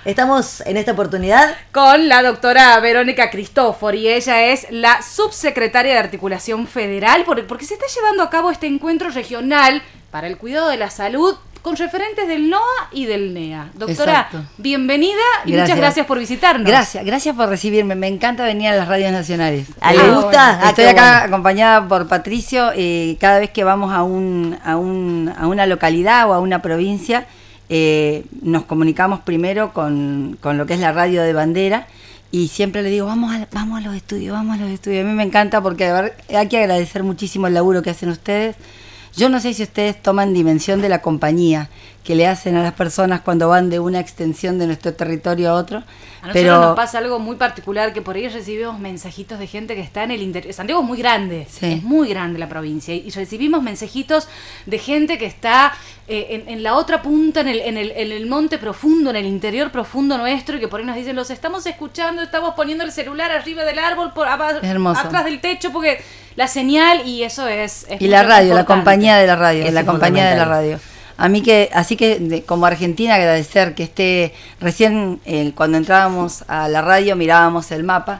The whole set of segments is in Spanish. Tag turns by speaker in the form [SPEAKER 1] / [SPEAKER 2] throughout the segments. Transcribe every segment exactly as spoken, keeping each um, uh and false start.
[SPEAKER 1] Estamos en esta oportunidad
[SPEAKER 2] con la doctora Verónica Cristófori. Ella es la subsecretaria de Articulación Federal, porque se está llevando a cabo este encuentro regional para el cuidado de la salud con referentes del NOA y del NEA. Doctora, Exacto. bienvenida y gracias. Muchas gracias por visitarnos.
[SPEAKER 3] Gracias, gracias por recibirme. Me encanta venir a las radios nacionales.
[SPEAKER 1] ¿A ¿Le gusta?
[SPEAKER 3] Bueno. Estoy ah, acá bueno. acompañada por Patricio y cada vez que vamos a, un, a, un, a una localidad o a una provincia, eh, nos comunicamos primero con, con lo que es la radio de bandera y siempre le digo, vamos a, vamos a los estudios, vamos a los estudios. A mí me encanta porque a ver, hay que agradecer muchísimo el laburo que hacen ustedes. Yo no sé si ustedes toman dimensión de la compañía que le hacen a las personas cuando van de una extensión de nuestro territorio a otro.
[SPEAKER 2] A nosotros
[SPEAKER 3] pero
[SPEAKER 2] nos pasa algo muy particular, que por ahí recibimos mensajitos de gente que está en el interior. Santiago es muy grande, sí. es muy grande la provincia, y recibimos mensajitos de gente que está eh, en, en la otra punta, en el, en, el, en el monte profundo, en el interior profundo nuestro, y que por ahí nos dicen, los estamos escuchando, estamos poniendo el celular arriba del árbol, por, a, atrás del techo, porque la señal, y eso es... es
[SPEAKER 3] y la radio, importante. la compañía de la radio, es la compañía de la radio. A mí que, así que de, como argentina agradecer que esté, recién eh, cuando entrábamos a la radio mirábamos el mapa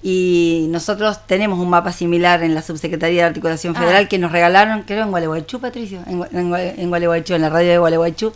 [SPEAKER 3] y nosotros tenemos un mapa similar en la Subsecretaría de Articulación Federal ah. que nos regalaron, creo en Gualeguaychú, Patricio, en, en, en Gualeguaychú, en la radio de Gualeguaychú,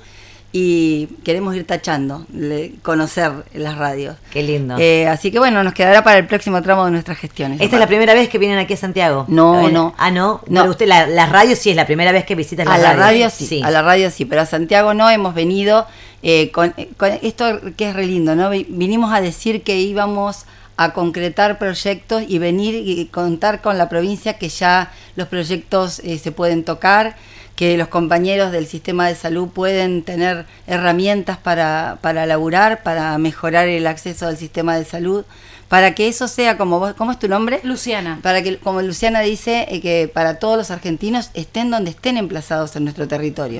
[SPEAKER 3] y queremos ir tachando, le, conocer las radios.
[SPEAKER 1] Qué lindo.
[SPEAKER 3] Eh, así que bueno, nos quedará para el próximo tramo de nuestras gestiones.
[SPEAKER 1] ¿Esta es la primera vez que vienen aquí a Santiago?
[SPEAKER 3] No, no.
[SPEAKER 1] Ah, no. no. Pero usted, la, la radio sí es la primera vez que visitas la
[SPEAKER 3] radio. A la radio
[SPEAKER 1] sí,
[SPEAKER 3] sí, a la radio sí, pero a Santiago no hemos venido eh, con, con esto que es re lindo, ¿no? Vinimos a decir que íbamos a concretar proyectos y venir y contar con la provincia que ya los proyectos eh, se pueden tocar, que los compañeros del sistema de salud pueden tener herramientas para, para laburar, para mejorar el acceso al sistema de salud, para que eso sea como vos, ¿cómo es tu nombre?
[SPEAKER 2] Luciana.
[SPEAKER 3] Para que, como Luciana dice, eh, que para todos los argentinos estén donde estén emplazados en nuestro territorio.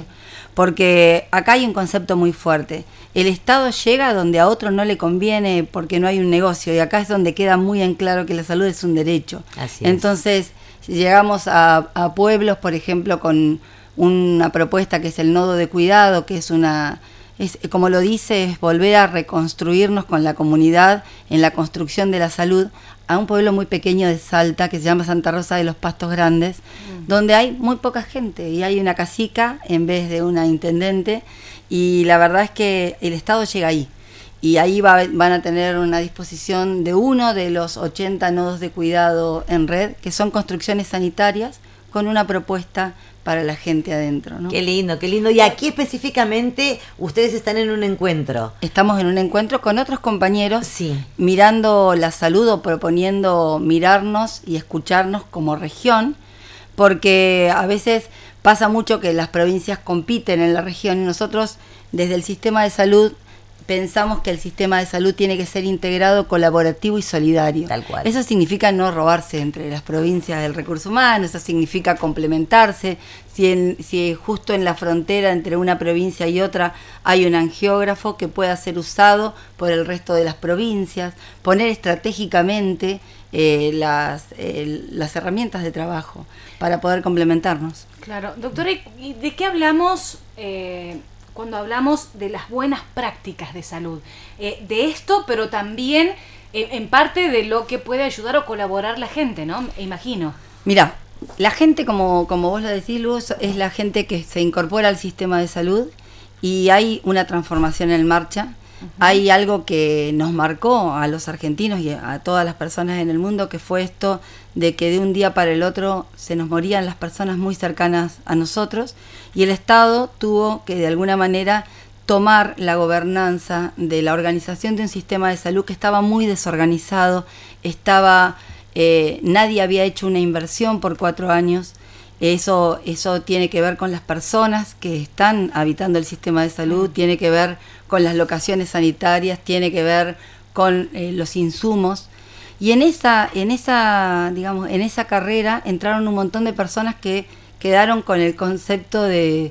[SPEAKER 3] Porque acá hay un concepto muy fuerte. El Estado llega donde a otro no le conviene porque no hay un negocio, y acá es donde queda muy en claro que la salud es un derecho.
[SPEAKER 1] Así es.
[SPEAKER 3] Entonces, si llegamos a, a pueblos, por ejemplo, con una propuesta que es el nodo de cuidado, que es una, es, como lo dice, es volver a reconstruirnos con la comunidad en la construcción de la salud, a un pueblo muy pequeño de Salta que se llama Santa Rosa de los Pastos Grandes, mm. donde hay muy poca gente y hay una cacica en vez de una intendente, y la verdad es que el Estado llega ahí. Y ahí va, van a tener una disposición de uno de los ochenta nodos de cuidado en red, que son construcciones sanitarias con una propuesta para la gente adentro, ¿no?
[SPEAKER 1] Qué lindo, qué lindo. Y aquí específicamente ustedes están en un encuentro.
[SPEAKER 3] Estamos en un encuentro con otros compañeros,
[SPEAKER 1] sí.
[SPEAKER 3] mirando la salud o proponiendo mirarnos y escucharnos como región, porque a veces pasa mucho que las provincias compiten en la región y nosotros desde el sistema de salud pensamos que el sistema de salud tiene que ser integrado, colaborativo y solidario.
[SPEAKER 1] Tal cual.
[SPEAKER 3] Eso significa no robarse entre las provincias del recurso humano, eso significa complementarse. Si, en, si justo en la frontera entre una provincia y otra hay un angiógrafo que pueda ser usado por el resto de las provincias, poner estratégicamente eh, las, eh, las herramientas de trabajo para poder complementarnos.
[SPEAKER 2] Claro. Doctora, ¿y de qué hablamos eh, cuando hablamos de las buenas prácticas de salud? Eh, de esto, pero también eh, en parte de lo que puede ayudar o colaborar la gente, ¿no? Imagino.
[SPEAKER 3] Mira, la gente, como, como vos lo decís, Luz, es la gente que se incorpora al sistema de salud y hay una transformación en marcha. Uh-huh. Hay algo que nos marcó a los argentinos y a todas las personas en el mundo, que fue esto de que de un día para el otro se nos morían las personas muy cercanas a nosotros, y el Estado tuvo que de alguna manera tomar la gobernanza de la organización de un sistema de salud que estaba muy desorganizado, estaba eh, nadie había hecho una inversión por cuatro años. Eso, eso tiene que ver con las personas que están habitando el sistema de salud, tiene que ver con las locaciones sanitarias, tiene que ver con eh, los insumos. Y en esa, en esa, digamos, en esa carrera entraron un montón de personas que quedaron con el concepto de,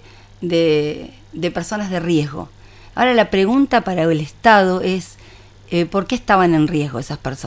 [SPEAKER 3] de, de personas de riesgo. Ahora la pregunta para el Estado es eh, ¿por qué estaban en riesgo esas personas?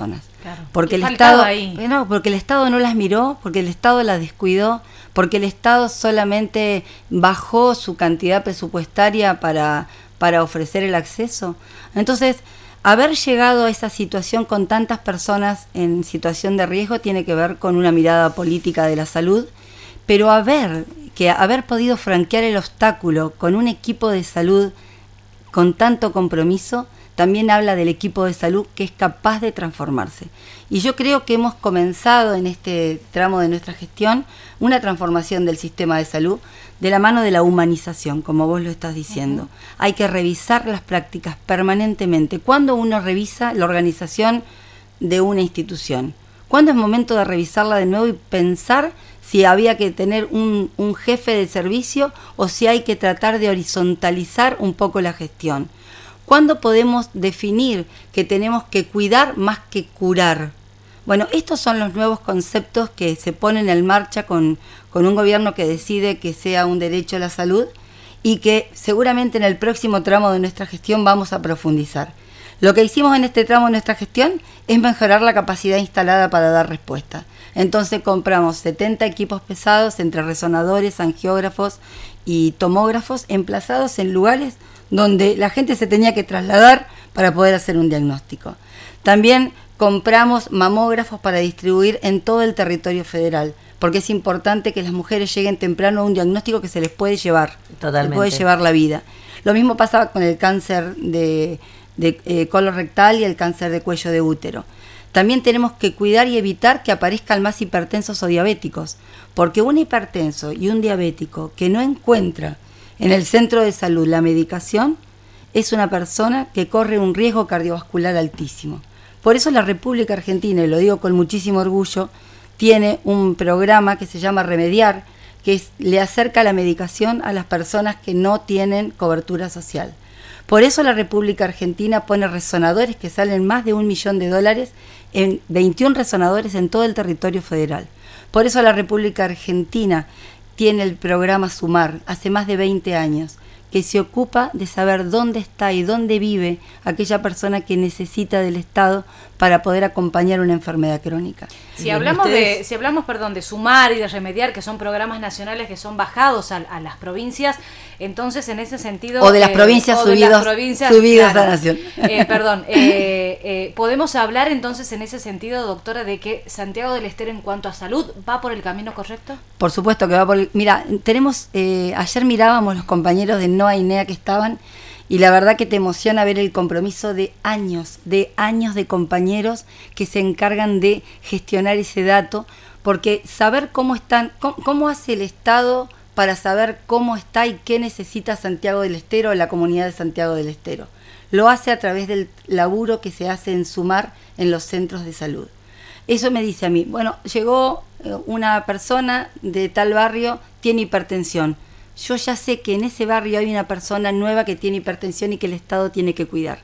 [SPEAKER 2] Claro.
[SPEAKER 3] Porque
[SPEAKER 2] Y
[SPEAKER 3] el
[SPEAKER 2] faltaba
[SPEAKER 3] Estado,
[SPEAKER 2] ahí.
[SPEAKER 3] no, porque el Estado no las miró, porque el Estado las descuidó, porque el Estado solamente bajó su cantidad presupuestaria para, para ofrecer el acceso. Entonces, haber llegado a esa situación con tantas personas en situación de riesgo tiene que ver con una mirada política de la salud, pero haber, que haber podido franquear el obstáculo con un equipo de salud con tanto compromiso, también habla del equipo de salud que es capaz de transformarse. Y yo creo que hemos comenzado en este tramo de nuestra gestión una transformación del sistema de salud de la mano de la humanización, como vos lo estás diciendo. Uh-huh. Hay que revisar las prácticas permanentemente. ¿Cuándo uno revisa la organización de una institución? ¿Cuándo es momento de revisarla de nuevo y pensar si había que tener un, un jefe de servicio o si hay que tratar de horizontalizar un poco la gestión? ¿Cuándo podemos definir que tenemos que cuidar más que curar? Bueno, estos son los nuevos conceptos que se ponen en marcha con, con un gobierno que decide que sea un derecho a la salud y que seguramente en el próximo tramo de nuestra gestión vamos a profundizar. Lo que hicimos en este tramo de nuestra gestión es mejorar la capacidad instalada para dar respuesta. Entonces compramos setenta equipos pesados entre resonadores, angiógrafos y tomógrafos emplazados en lugares donde la gente se tenía que trasladar para poder hacer un diagnóstico. También compramos mamógrafos para distribuir en todo el territorio federal, porque es importante que las mujeres lleguen temprano a un diagnóstico que se les puede llevar,
[SPEAKER 1] Totalmente.
[SPEAKER 3] se puede llevar la vida. Lo mismo pasaba con el cáncer de, de eh, colon rectal y el cáncer de cuello de útero. También tenemos que cuidar y evitar que aparezcan más hipertensos o diabéticos, porque un hipertenso y un diabético que no encuentra en el centro de salud la medicación es una persona que corre un riesgo cardiovascular altísimo. Por eso la República Argentina, y lo digo con muchísimo orgullo, tiene un programa que se llama Remediar, que es, le acerca la medicación a las personas que no tienen cobertura social. Por eso la República Argentina pone resonadores que salen más de un millón de dólares en veintiún resonadores en todo el territorio federal. Por eso la República Argentina tiene el programa Sumar, hace más de veinte años, que se ocupa de saber dónde está y dónde vive aquella persona que necesita del Estado para poder acompañar una enfermedad crónica.
[SPEAKER 2] Si hablamos de, si hablamos, perdón, de Sumar y de Remediar, que son programas nacionales que son bajados a, a las provincias, entonces en ese sentido
[SPEAKER 3] o de las
[SPEAKER 2] eh,
[SPEAKER 3] provincias
[SPEAKER 2] o de
[SPEAKER 3] subidos,
[SPEAKER 2] las provincias,
[SPEAKER 3] subidos
[SPEAKER 2] claro,
[SPEAKER 3] a la nación.
[SPEAKER 2] Eh, perdón, eh, eh, podemos hablar entonces en ese sentido, doctora, de que Santiago del Estero en cuanto a salud va por el camino correcto.
[SPEAKER 3] Por supuesto que va por el, mira, tenemos eh, ayer mirábamos los compañeros de NOA y NEA que estaban. Y la verdad que te emociona ver el compromiso de años, de años de compañeros que se encargan de gestionar ese dato, porque saber cómo están, cómo, cómo hace el Estado para saber cómo está y qué necesita Santiago del Estero o la comunidad de Santiago del Estero. Lo hace a través del laburo que se hace en Sumar en los centros de salud. Eso me dice a mí, bueno, llegó una persona de tal barrio, tiene hipertensión. Yo ya sé que en ese barrio hay una persona nueva que tiene hipertensión y que el Estado tiene que cuidar.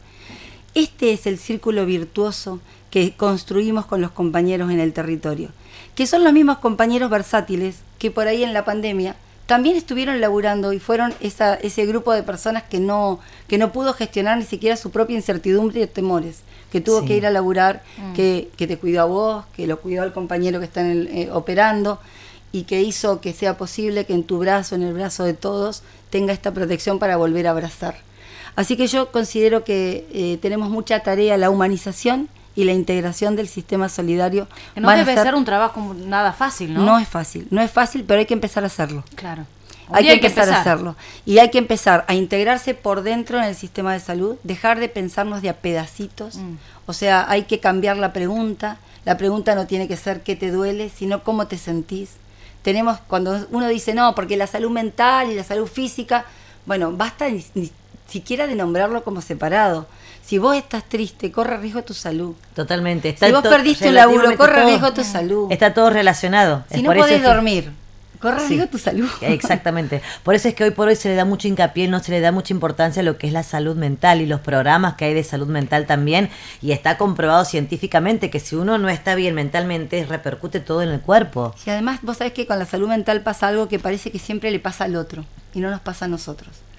[SPEAKER 3] Este es el círculo virtuoso que construimos con los compañeros en el territorio, que son los mismos compañeros versátiles que por ahí en la pandemia también estuvieron laburando y fueron esa, ese grupo de personas que no, que no pudo gestionar ni siquiera su propia incertidumbre y temores, que tuvo sí. que ir a laburar, mm. que, que te cuidó a vos, que lo cuidó al compañero que está en el, eh, operando, y que hizo que sea posible que en tu brazo, en el brazo de todos, tenga esta protección para volver a abrazar. Así que yo considero que eh, tenemos mucha tarea, la humanización y la integración del sistema solidario.
[SPEAKER 2] Que no debe ser, ser un trabajo nada fácil, ¿no?
[SPEAKER 3] No es fácil, no es fácil, pero hay que empezar a hacerlo.
[SPEAKER 2] Claro.
[SPEAKER 3] Hay que, hay que empezar, empezar a hacerlo. Y hay que empezar a integrarse por dentro en el sistema de salud, dejar de pensarnos de a pedacitos. Mm. O sea, hay que cambiar la pregunta. La pregunta no tiene que ser qué te duele, sino cómo te sentís. Tenemos, cuando uno dice, no, porque la salud mental y la salud física, bueno, basta ni, ni siquiera de nombrarlo como separado. Si vos estás triste, corre riesgo tu salud.
[SPEAKER 1] Totalmente. Está
[SPEAKER 3] si vos perdiste un laburo, corre riesgo tu salud.
[SPEAKER 1] Está todo relacionado.
[SPEAKER 3] Si es no podés dormir, que... corre
[SPEAKER 1] sí,
[SPEAKER 3] riesgo tu salud.
[SPEAKER 1] Exactamente. Por eso es que hoy por hoy se le da mucho hincapié, no se le da mucha importancia a lo que es la salud mental y los programas que hay de salud mental también. Y está comprobado científicamente que si uno no está bien mentalmente, repercute todo en el cuerpo.
[SPEAKER 3] Y además, vos sabés que con la salud mental pasa algo que parece que siempre le pasa al otro y no nos pasa a nosotros.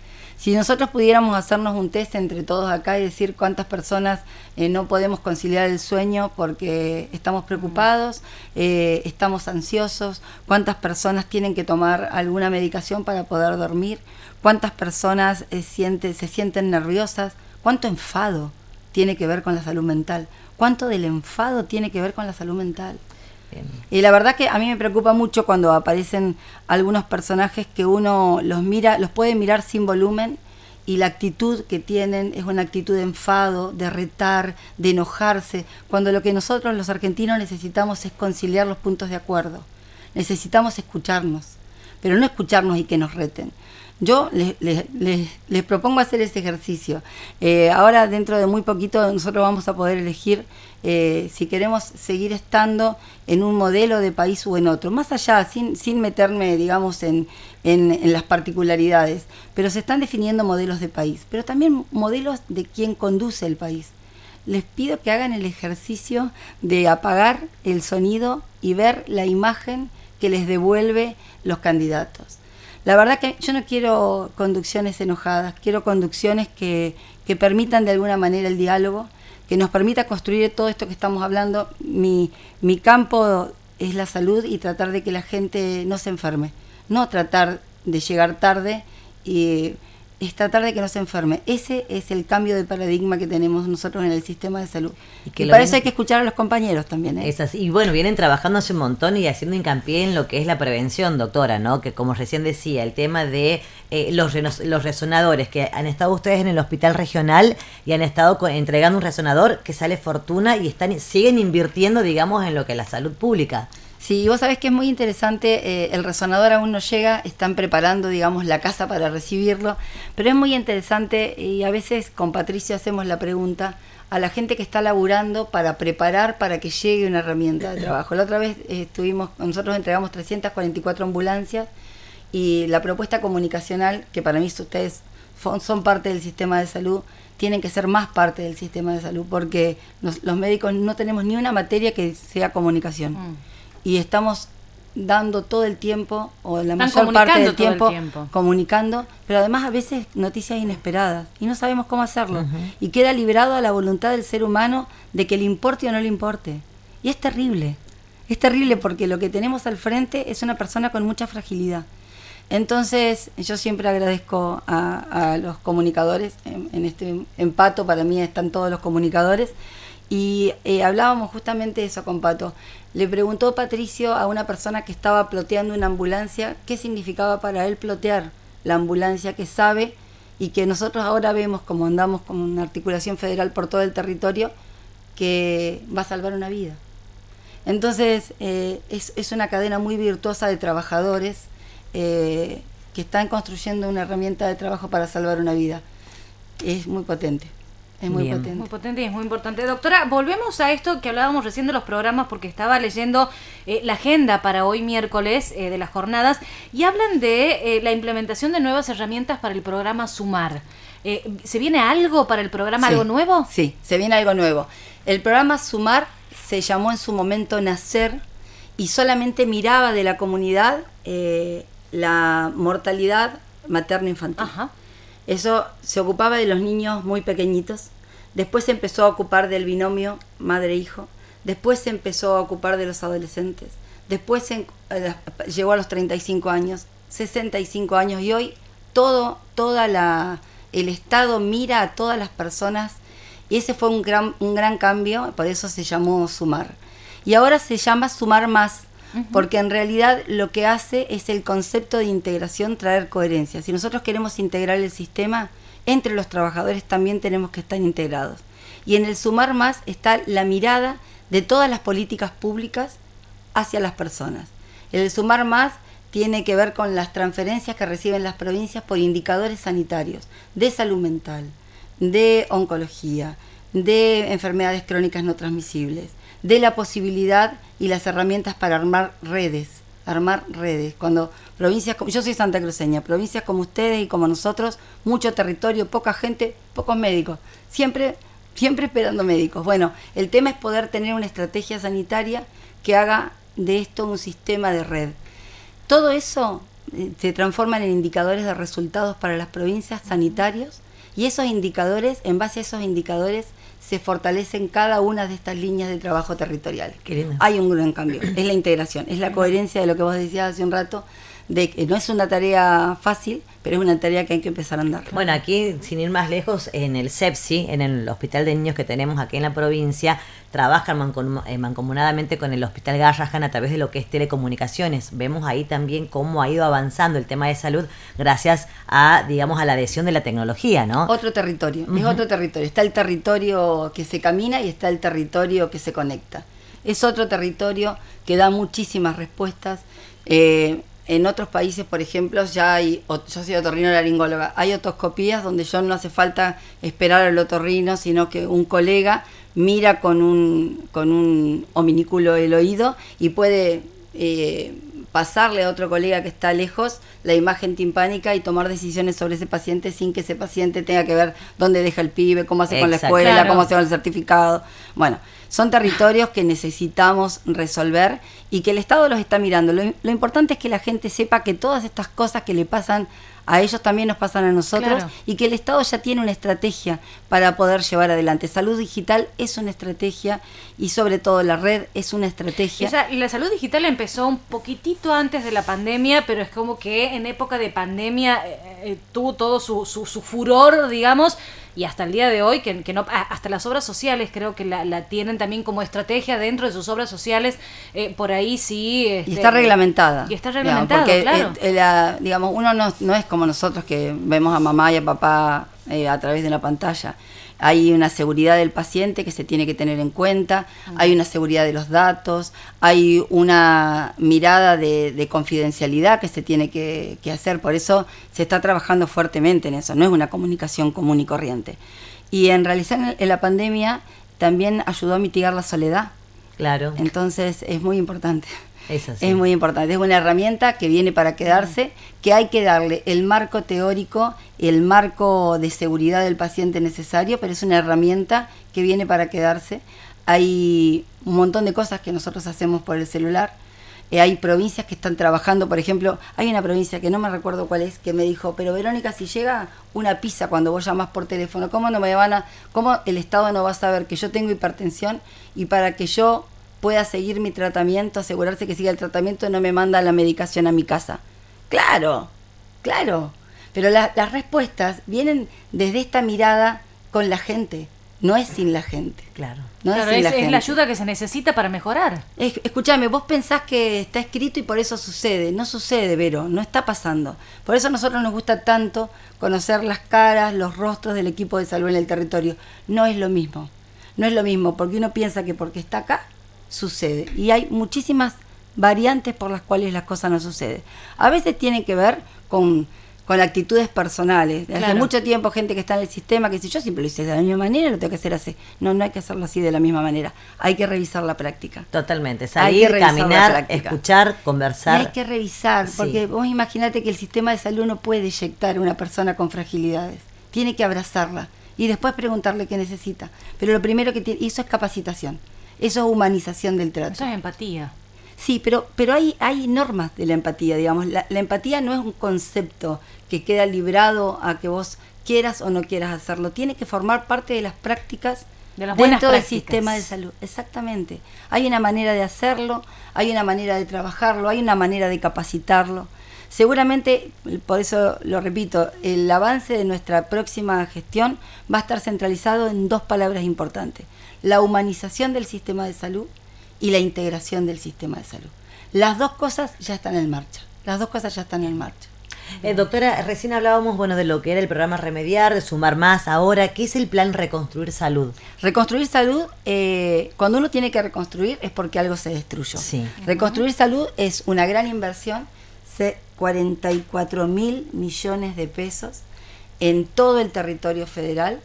[SPEAKER 3] Si nosotros pudiéramos hacernos un test entre todos acá y decir cuántas personas eh, no podemos conciliar el sueño porque estamos preocupados, eh, estamos ansiosos, cuántas personas tienen que tomar alguna medicación para poder dormir, cuántas personas eh, siente, se sienten nerviosas, cuánto enfado tiene que ver con la salud mental, cuánto del enfado tiene que ver con la salud mental. Bien. Y la verdad que a mí me preocupa mucho cuando aparecen algunos personajes que uno los mira, los puede mirar sin volumen y la actitud que tienen es una actitud de enfado, de retar, de enojarse, cuando lo que nosotros los argentinos necesitamos es conciliar los puntos de acuerdo. Necesitamos escucharnos, pero no escucharnos y que nos reten. Yo les, les, les, les propongo hacer ese ejercicio. Eh, ahora, dentro de muy poquito, nosotros vamos a poder elegir eh, si queremos seguir estando en un modelo de país o en otro. Más allá, sin, sin meterme, digamos, en, en, en las particularidades. Pero se están definiendo modelos de país, pero también modelos de quien conduce el país. Les pido que hagan el ejercicio de apagar el sonido y ver la imagen que les devuelve los candidatos. La verdad que yo no quiero conducciones enojadas, quiero conducciones que, que permitan de alguna manera el diálogo, que nos permita construir todo esto que estamos hablando. Mi, mi campo es la salud y tratar de que la gente no se enferme, no tratar de llegar tarde y es tratar de que no se enferme. Ese es el cambio de paradigma que tenemos nosotros en el sistema de salud. Y, que y para eso hay que escuchar a los compañeros también, ¿eh?
[SPEAKER 1] Es así. Y bueno, vienen trabajando hace un montón y haciendo hincapié en lo que es la prevención, doctora, ¿no? Que como recién decía, el tema de eh, los, los resonadores, que han estado ustedes en el hospital regional y han estado con, entregando un resonador que sale fortuna y están siguen invirtiendo, digamos, en lo que es la salud pública.
[SPEAKER 3] Sí, vos sabés que es muy interesante, eh, el resonador aún no llega, están preparando, digamos, la casa para recibirlo, pero es muy interesante y a veces con Patricio hacemos la pregunta a la gente que está laburando para preparar para que llegue una herramienta de trabajo. La otra vez eh, estuvimos, nosotros entregamos trescientas cuarenta y cuatro ambulancias y la propuesta comunicacional, que para mí ustedes son parte del sistema de salud, tienen que ser más parte del sistema de salud porque nos, los médicos no tenemos ni una materia que sea comunicación. Mm. Y estamos dando todo el tiempo, o la mayor parte del tiempo, tiempo, comunicando, pero además a veces noticias inesperadas, y no sabemos cómo hacerlo. Uh-huh. Y queda librado a la voluntad del ser humano de que le importe o no le importe. Y es terrible, es terrible porque lo que tenemos al frente es una persona con mucha fragilidad. Entonces, yo siempre agradezco a, a los comunicadores, en, en este empato para mí están todos los comunicadores, y eh, hablábamos justamente de eso con Pato. Le preguntó Patricio a una persona que estaba ploteando una ambulancia qué significaba para él plotear la ambulancia que sabe y que nosotros ahora vemos como andamos con una articulación federal por todo el territorio que va a salvar una vida. Entonces eh, es, es una cadena muy virtuosa de trabajadores eh, que están construyendo una herramienta de trabajo para salvar una vida. Es muy potente. Es muy Bien. potente.
[SPEAKER 2] Muy potente y es muy importante. Doctora, volvemos a esto que hablábamos recién de los programas porque estaba leyendo eh, la agenda para hoy miércoles eh, de las jornadas y hablan de eh, la implementación de nuevas herramientas para el programa Sumar. Eh, ¿Se viene algo para el programa, sí, algo nuevo?
[SPEAKER 3] Sí, se viene algo nuevo. El programa Sumar se llamó en su momento Nacer y solamente miraba de la comunidad eh, la mortalidad materno-infantil. Ajá. Eso se ocupaba de los niños muy pequeñitos, después se empezó a ocupar del binomio madre-hijo, después se empezó a ocupar de los adolescentes, después se, eh, llegó a los treinta y cinco años, sesenta y cinco años y hoy todo toda la el Estado mira a todas las personas y ese fue un gran, un gran cambio, por eso se llamó Sumar. Y ahora se llama Sumar Más, porque en realidad lo que hace es el concepto de integración, traer coherencia. Si nosotros queremos integrar el sistema, entre los trabajadores también tenemos que estar integrados. Y en el Sumar Más está la mirada de todas las políticas públicas hacia las personas. El Sumar Más tiene que ver con las transferencias que reciben las provincias por indicadores sanitarios, de salud mental, de oncología, de enfermedades crónicas no transmisibles, de la posibilidad y las herramientas para armar redes, armar redes. Cuando provincias, como, yo soy santacruceña, provincias como ustedes y como nosotros, mucho territorio, poca gente, pocos médicos, siempre, siempre esperando médicos. Bueno, el tema es poder tener una estrategia sanitaria que haga de esto un sistema de red. Todo eso eh, se transforman en indicadores de resultados para las provincias sanitarios, y esos indicadores, en base a esos indicadores, se fortalecen cada una de estas líneas de trabajo territorial. Hay un gran cambio, es la integración, es la coherencia de lo que vos decías hace un rato, de que no es una tarea fácil, pero es una tarea que hay que empezar a andar.
[SPEAKER 1] Bueno, aquí, sin ir más lejos, en el CEPSI, en el Hospital de Niños que tenemos aquí en la provincia, trabajan mancom- eh, mancomunadamente con el Hospital Garrahan a través de lo que es telecomunicaciones. Vemos ahí también cómo ha ido avanzando el tema de salud gracias a, digamos, a la adhesión de la tecnología, ¿no?
[SPEAKER 3] Otro territorio, uh-huh. es otro territorio. Está el territorio que se camina y está el territorio que se conecta. Es otro territorio que da muchísimas respuestas. Eh, En otros países, por ejemplo, ya hay, yo soy otorrinolaringóloga, hay otoscopías donde yo no hace falta esperar al otorrino, sino que un colega mira con un, con un ominículo el oído y puede eh, pasarle a otro colega que está lejos la imagen timpánica y tomar decisiones sobre ese paciente sin que ese paciente tenga que ver dónde deja el pibe, cómo hace Exacto, con la escuela, claro. cómo hace con el certificado. Bueno, son territorios que necesitamos resolver y que el Estado los está mirando. Lo, lo importante es que la gente sepa que todas estas cosas que le pasan a ellos también nos pasan a nosotros, claro. y que el Estado ya tiene una estrategia para poder llevar adelante. Salud digital es una estrategia y sobre todo la red es una estrategia.
[SPEAKER 2] Esa, la salud digital empezó un poquitito antes de la pandemia, pero es como que en época de pandemia eh, eh, tuvo todo su, su, su furor, digamos, y hasta el día de hoy, que, que no hasta las obras sociales creo que la, la tienen también como estrategia dentro de sus obras sociales, eh, por ahí sí... Este,
[SPEAKER 3] y está reglamentada.
[SPEAKER 2] Y está reglamentada,
[SPEAKER 3] digamos, porque,
[SPEAKER 2] claro.
[SPEAKER 3] Eh, eh, la, digamos, uno no, no es como nosotros que vemos a mamá y a papá eh, a través de una pantalla. Hay una seguridad del paciente que se tiene que tener en cuenta, uh-huh. hay una seguridad de los datos, hay una mirada de, de confidencialidad que se tiene que, que hacer, por eso se está trabajando fuertemente en eso, no es una comunicación común y corriente. Y en realizar en la pandemia también ayudó a mitigar la soledad.
[SPEAKER 1] Claro.
[SPEAKER 3] Entonces es muy importante.
[SPEAKER 1] Es así.
[SPEAKER 3] Es muy importante, es una herramienta que viene para quedarse, que hay que darle el marco teórico, el marco de seguridad del paciente necesario, pero es una herramienta que viene para quedarse. Hay un montón de cosas que nosotros hacemos por el celular. Eh, hay provincias que están trabajando, por ejemplo, hay una provincia que no me recuerdo cuál es, que me dijo, pero Verónica, si llega una pizza cuando vos llamás por teléfono, ¿cómo no me van a, cómo el Estado no va a saber que yo tengo hipertensión y para que yo pueda seguir mi tratamiento, asegurarse que siga el tratamiento, no me manda la medicación a mi casa? Claro, claro. Pero la, las respuestas vienen desde esta mirada con la gente, no es sin la gente.
[SPEAKER 1] Claro.
[SPEAKER 2] No claro, es, sin es, la, es la ayuda que se necesita para mejorar.
[SPEAKER 3] Es, escúchame, vos pensás que está escrito y por eso sucede. No sucede, Vero, no está pasando. Por eso a nosotros nos gusta tanto conocer las caras, los rostros del equipo de salud en el territorio. No es lo mismo, no es lo mismo, porque uno piensa que porque está acá, sucede. Y hay muchísimas variantes por las cuales las cosas no suceden. A veces tiene que ver con, con actitudes personales. Claro. Hace mucho tiempo gente que está en el sistema que dice, yo siempre lo hice de la misma manera, lo tengo que hacer así. No, no hay que hacerlo así de la misma manera. Hay que revisar la práctica.
[SPEAKER 1] Totalmente. Salir, caminar, escuchar, conversar.
[SPEAKER 3] Y hay que revisar, sí. Porque vos imaginate que el sistema de salud no puede eyectar a una persona con fragilidades. Tiene que abrazarla y después preguntarle qué necesita. Pero lo primero que tiene, y eso es capacitación. Eso es humanización del trato.
[SPEAKER 2] Eso es empatía.
[SPEAKER 3] Sí, pero, pero hay, hay normas de la empatía, digamos. La, la empatía no es un concepto que queda librado a que vos quieras o no quieras hacerlo. Tiene que formar parte de las prácticas
[SPEAKER 2] de las
[SPEAKER 3] dentro del
[SPEAKER 2] prácticas.
[SPEAKER 3] sistema de salud. Exactamente. Hay una manera de hacerlo, hay una manera de trabajarlo, hay una manera de capacitarlo. Seguramente, por eso lo repito, el avance de nuestra próxima gestión va a estar centralizado en dos palabras importantes: la humanización del sistema de salud y la integración del sistema de salud. Las dos cosas ya están en marcha. Las dos cosas ya están en marcha.
[SPEAKER 1] Eh, doctora, recién hablábamos bueno de lo que era el programa Remediar, de Sumar Más. Ahora, ¿qué es el plan Reconstruir Salud?
[SPEAKER 3] Reconstruir Salud, eh, cuando uno tiene que reconstruir es porque algo se destruyó.
[SPEAKER 1] Sí.
[SPEAKER 3] Reconstruir Salud es una gran inversión, cuarenta y cuatro mil millones de pesos en todo el territorio federal,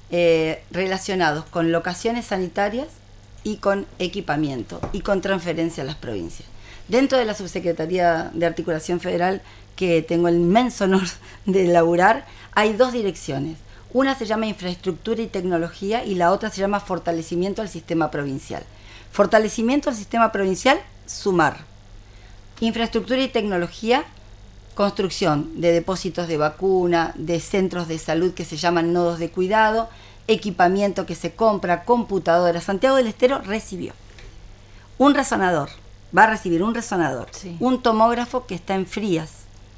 [SPEAKER 3] eh, relacionados con locaciones sanitarias y con equipamiento y con transferencia a las provincias. Dentro de la Subsecretaría de Articulación Federal, que tengo el inmenso honor de laburar, hay dos direcciones. Una se llama Infraestructura y Tecnología y la otra se llama Fortalecimiento al Sistema Provincial. Fortalecimiento al Sistema Provincial, Sumar. Infraestructura y Tecnología, construcción de depósitos de vacuna, de centros de salud que se llaman nodos de cuidado, equipamiento que se compra, computadoras. Santiago del Estero recibió un resonador, va a recibir un resonador, sí. un tomógrafo que está en Frías,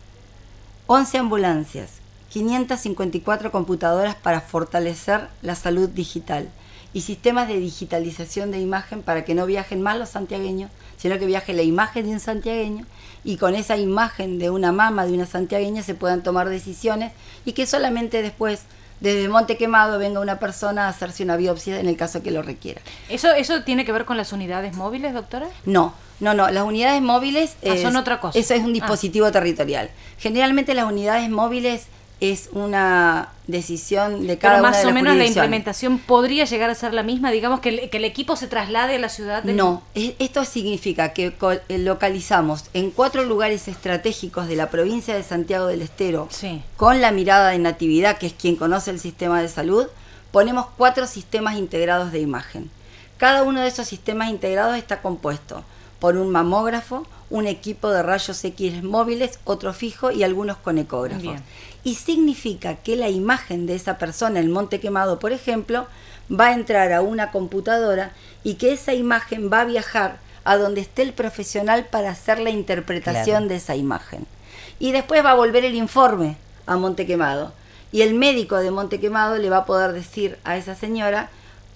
[SPEAKER 3] once ambulancias, quinientas cincuenta y cuatro computadoras para fortalecer la salud digital y sistemas de digitalización de imagen para que no viajen más los santiagueños, sino que viaje la imagen de un santiagueño y con esa imagen de una mama de una santiagueña se puedan tomar decisiones y que solamente después desde Monte Quemado venga una persona a hacerse una biopsia en el caso que lo requiera.
[SPEAKER 2] ¿Eso eso tiene que ver con las unidades móviles, doctora?
[SPEAKER 3] No, no, no. Las unidades móviles
[SPEAKER 2] ah, es, son otra cosa.
[SPEAKER 3] Eso es un dispositivo ah. territorial. Generalmente las unidades móviles es una decisión de cada
[SPEAKER 2] Pero
[SPEAKER 3] una de las jurisdicciones.
[SPEAKER 2] más o menos la implementación podría llegar a ser la misma, digamos que el, que el equipo se traslade a la ciudad. De...
[SPEAKER 3] No, es, esto significa que localizamos en cuatro lugares estratégicos de la provincia de Santiago del Estero,
[SPEAKER 2] sí.
[SPEAKER 3] con la mirada de Natividad, que es quien conoce el sistema de salud, ponemos cuatro sistemas integrados de imagen. Cada uno de esos sistemas integrados está compuesto por un mamógrafo, un equipo de rayos X móviles, otro fijo y algunos con ecógrafos. Bien. Y significa que la imagen de esa persona, el Monte Quemado, por ejemplo, va a entrar a una computadora y que esa imagen va a viajar a donde esté el profesional para hacer la interpretación claro. de esa imagen. Y después va a volver el informe a Monte Quemado. Y el médico de Monte Quemado le va a poder decir a esa señora,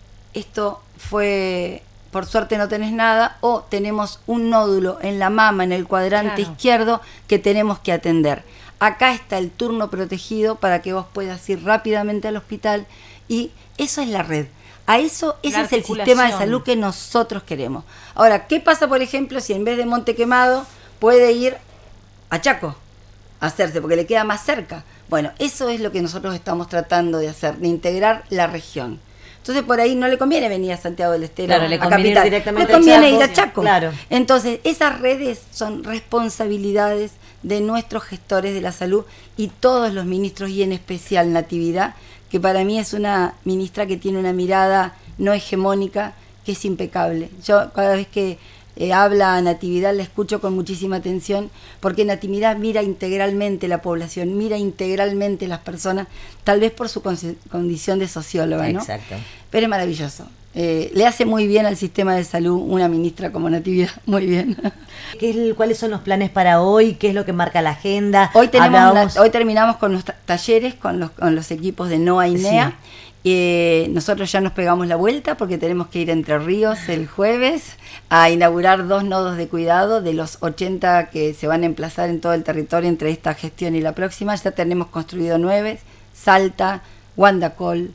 [SPEAKER 3] esto fue... por suerte no tenés nada, o tenemos un nódulo en la mama, en el cuadrante claro. izquierdo, que tenemos que atender. Acá está el turno protegido para que vos puedas ir rápidamente al hospital, y eso es la red. A eso, ese es el sistema de salud que nosotros queremos. Ahora, ¿qué pasa, por ejemplo, si en vez de Monte Quemado puede ir a Chaco a hacerse, porque le queda más cerca? Bueno, eso es lo que nosotros estamos tratando de hacer, de integrar la región. Entonces por ahí no le conviene venir a Santiago del Estero,
[SPEAKER 1] claro, le
[SPEAKER 3] a Capital,
[SPEAKER 1] directamente
[SPEAKER 3] le conviene
[SPEAKER 1] Chaco,
[SPEAKER 3] ir a Chaco.
[SPEAKER 1] Claro.
[SPEAKER 3] Entonces esas redes son responsabilidades de nuestros gestores de la salud y todos los ministros, y en especial Natividad, que para mí es una ministra que tiene una mirada no hegemónica, que es impecable. Yo cada vez que eh, habla a Natividad la escucho con muchísima atención, porque Natividad mira integralmente la población, mira integralmente las personas, tal vez por su con- condición de socióloga, ¿no?
[SPEAKER 1] Exacto.
[SPEAKER 3] Pero es maravilloso. Eh, le hace muy bien al sistema de salud una ministra como Natividad, muy bien.
[SPEAKER 1] ¿Qué es el, ¿Cuáles son los planes para hoy? ¿Qué es lo que marca la agenda?
[SPEAKER 3] Hoy tenemos Hablábamos... una, hoy terminamos con los ta- talleres con los, con los equipos de NOA y NEA. Sí. Eh, nosotros ya nos pegamos la vuelta porque tenemos que ir a Entre Ríos el jueves a inaugurar dos nodos de cuidado de los ochenta que se van a emplazar en todo el territorio entre esta gestión y la próxima. Ya tenemos construido nueve: Salta, Guandacol,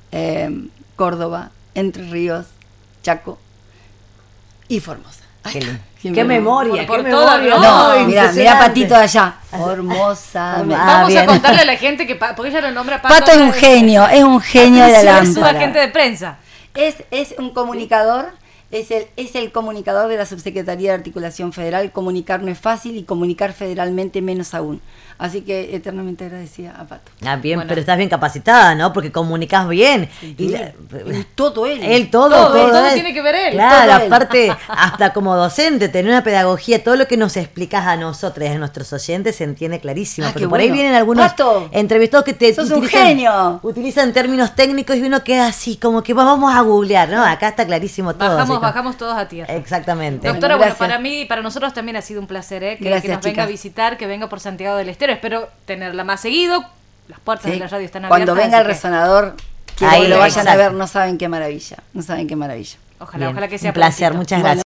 [SPEAKER 3] eh, Córdoba, Entre Ríos, Chaco y Formosa.
[SPEAKER 1] Qué, qué, qué memoria,
[SPEAKER 2] por,
[SPEAKER 1] qué
[SPEAKER 2] por
[SPEAKER 1] memoria.
[SPEAKER 3] No, no mira, mira Patito allá. Formosa.
[SPEAKER 2] Ah, Vamos bien. a contarle a la gente que, porque ella lo nombra Pato.
[SPEAKER 3] Pato es un genio, es un genio de la lámpara.
[SPEAKER 2] Es su agente de prensa.
[SPEAKER 3] Es, es un comunicador, es el, es el comunicador de la Subsecretaría de Articulación Federal. Comunicar no es fácil y comunicar federalmente menos aún. Así que eternamente agradecida a Pato.
[SPEAKER 1] Ah, bien,
[SPEAKER 3] bueno.
[SPEAKER 1] Pero estás bien capacitada, ¿no? Porque comunicas bien.
[SPEAKER 3] Sí,
[SPEAKER 1] y la,
[SPEAKER 3] y todo él.
[SPEAKER 1] Él, todo,
[SPEAKER 2] todo.
[SPEAKER 1] Todo,
[SPEAKER 2] todo
[SPEAKER 1] él.
[SPEAKER 2] tiene que ver él.
[SPEAKER 1] Claro,
[SPEAKER 3] todo
[SPEAKER 1] aparte,
[SPEAKER 3] él.
[SPEAKER 1] hasta como docente, tener una pedagogía, todo lo que nos explicas a nosotros y a nuestros oyentes se entiende clarísimo.
[SPEAKER 3] Ah,
[SPEAKER 1] porque por
[SPEAKER 3] bueno.
[SPEAKER 1] ahí vienen algunos
[SPEAKER 3] Pato,
[SPEAKER 1] entrevistados que te
[SPEAKER 3] sos
[SPEAKER 1] utilizan,
[SPEAKER 3] un genio.
[SPEAKER 1] utilizan términos técnicos y uno queda así, como que vamos a googlear, ¿no? Acá está clarísimo todo.
[SPEAKER 2] Bajamos,
[SPEAKER 1] así,
[SPEAKER 2] bajamos todos a tierra.
[SPEAKER 1] Exactamente.
[SPEAKER 2] Doctora,
[SPEAKER 3] bueno,
[SPEAKER 2] bueno, para mí y para nosotros también ha sido un placer, ¿eh? que,
[SPEAKER 3] gracias,
[SPEAKER 2] que nos venga
[SPEAKER 3] chicas.
[SPEAKER 2] a visitar, que venga por Santiago del Estero. Espero tenerla más seguido. Las puertas
[SPEAKER 3] Sí.
[SPEAKER 2] de la radio están abiertas.
[SPEAKER 3] Cuando venga el
[SPEAKER 2] que...
[SPEAKER 3] resonador, quiero
[SPEAKER 1] Ahí,
[SPEAKER 3] que lo vayan
[SPEAKER 1] exacto.
[SPEAKER 3] a ver, no saben qué maravilla. No saben qué maravilla.
[SPEAKER 2] Ojalá,
[SPEAKER 1] Bien.
[SPEAKER 2] ojalá que sea
[SPEAKER 1] un placer,
[SPEAKER 2] prontito.
[SPEAKER 1] muchas
[SPEAKER 3] Bueno.
[SPEAKER 1] gracias.